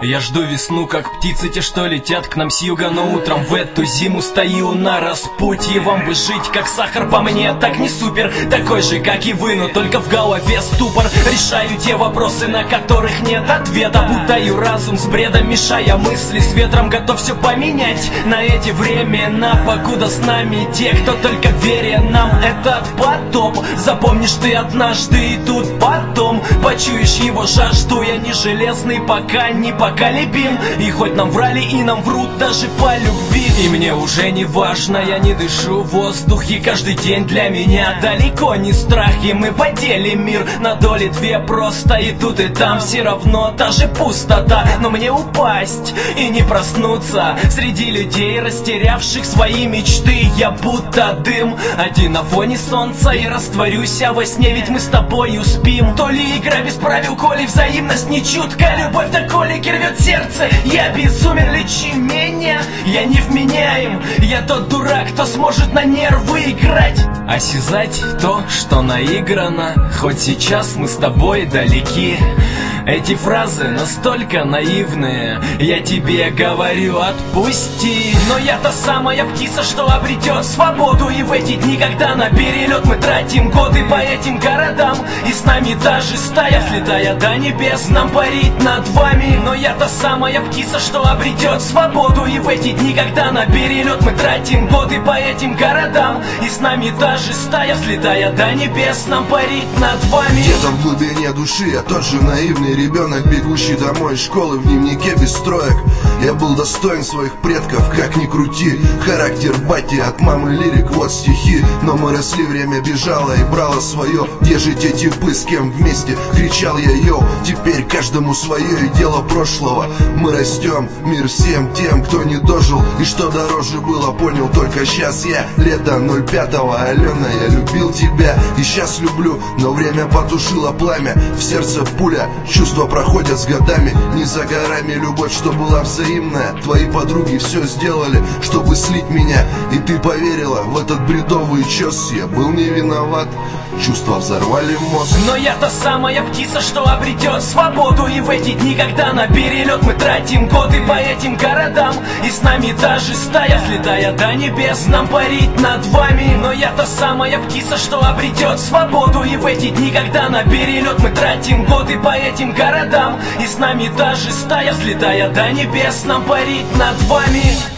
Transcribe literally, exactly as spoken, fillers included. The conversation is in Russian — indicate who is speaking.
Speaker 1: Я жду весну, как птицы те, что летят к нам с юга, но утром в эту зиму стою на распутье. Вам бы жить, как сахар, по мне так не супер, такой же, как и вы, но только в голове ступор. Решаю те вопросы, на которых нет ответа, путаю разум с бредом, мешая мысли с ветром. Готов все поменять на эти времена, покуда с нами те, кто только верен нам этот потоп. Запомнишь ты однажды, и тут потом почуешь его жажду. Я не железный, пока не поколебим, и хоть нам врали и нам врут даже по любви, и мне уже не важно, я не дышу воздух, и каждый день для меня далеко не страх. И мы поделим мир на доли две просто, и тут и там все равно та же пустота. Но мне упасть и не проснуться среди людей, растерявших свои мечты. Я будто дым, один на фоне солнца, и растворюсь а во сне, ведь мы с тобою спим. То ли игра без правил, коли взаимность не чутка, любовь до колики рвет сердце. Я безумен, лечи меня, я невменяем, я тот дурак, кто сможет на нервы играть, осязать то, что наиграно, хоть сейчас мы с тобой далеки. Эти фразы настолько наивные, я тебе говорю, отпусти. Но я та самая птица, что обретет свободу, и в эти дни, когда на перелет мы тратим годы по этим городам, и с нами даже стая, взлетая до небес, нам парить над вами. Но я та самая птица, что обретет свободу, и в эти дни, когда на перелет мы тратим годы по этим городам, и с нами даже стая, взлетая до небес, нам парить над вами.
Speaker 2: Где-то в глубине души я тот же наивный ребенок, бегущий домой из школы в дневнике без строек. Я был достоин своих предков, как ни крути. Характер бати, от мамы лирик, вот стихи. Но мы росли, время бежало и брало свое. Где же те типы, с кем вместе? Кричал я, йоу, теперь каждому свое, и дело прошлого. Мы растем, мир всем тем, кто не дожил, и что дороже было, понял только сейчас я. Лето ноль пятого, Алена, я любил тебя и сейчас люблю, но время потушило пламя. В сердце пуля, чувства проходят с годами. Не за горами любовь, что была взаимная. Твои подруги все сделали, чтобы слить меня, и ты поверила в этот бредовый чес. Я был не виноват, чувства взорвали мозг.
Speaker 1: Но я та самая птица, что обретет свободу, и в эти дни, когда на перелет мы тратим годы по этим городам, и с нами даже стая, взлетая до небес, нам парить над вами. Но я та самая птица, что обретет свободу, и в эти дни, когда на перелет мы тратим годы по этим городам, и с нами даже стая, взлетая до небес, нам парить над вами.